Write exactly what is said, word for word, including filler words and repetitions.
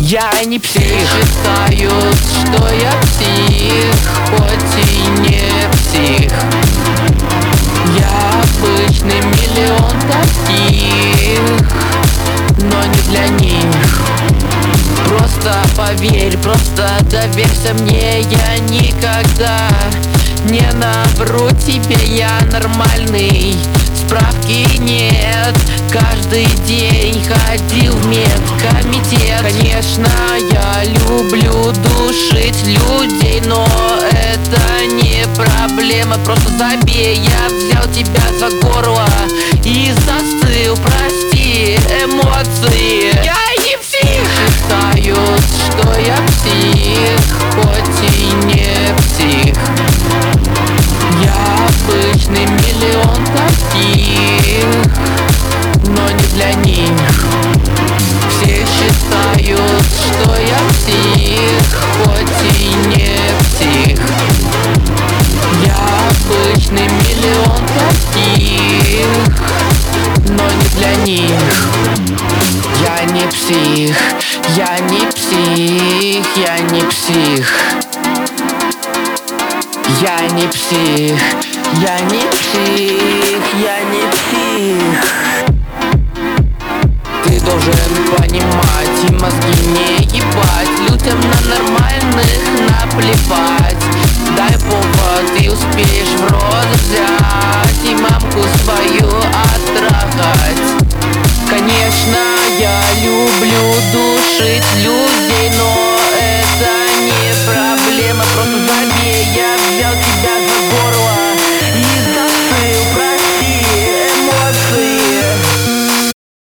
Я не псих. Считают, что я псих, хоть и не псих. Я обычный миллион таких, но не для них. Просто поверь, просто доверься мне. Я никогда не навру тебе, я нормальный. Справки нет, каждый день ходил в медкомитет. Конечно, я люблю душить людей, но это не проблема. Просто забей, я взял тебя за горло и застыл, прости эмоции. Я не псих. Считают, что я псих, хоть и не псих. Я обычный миллион таких, но не для них. Все считают, что я псих, хоть и не псих. Я обычный миллион таких, но не для них. Я не псих, я не псих, я не псих. Я не псих, я не псих, я не псих. Ты должен понимать и мозги не ебать. Людям на нормальных наплевать. Дай повод и успеешь в рот взять и мамку свою оттрахать. Конечно, я люблю душить людей, но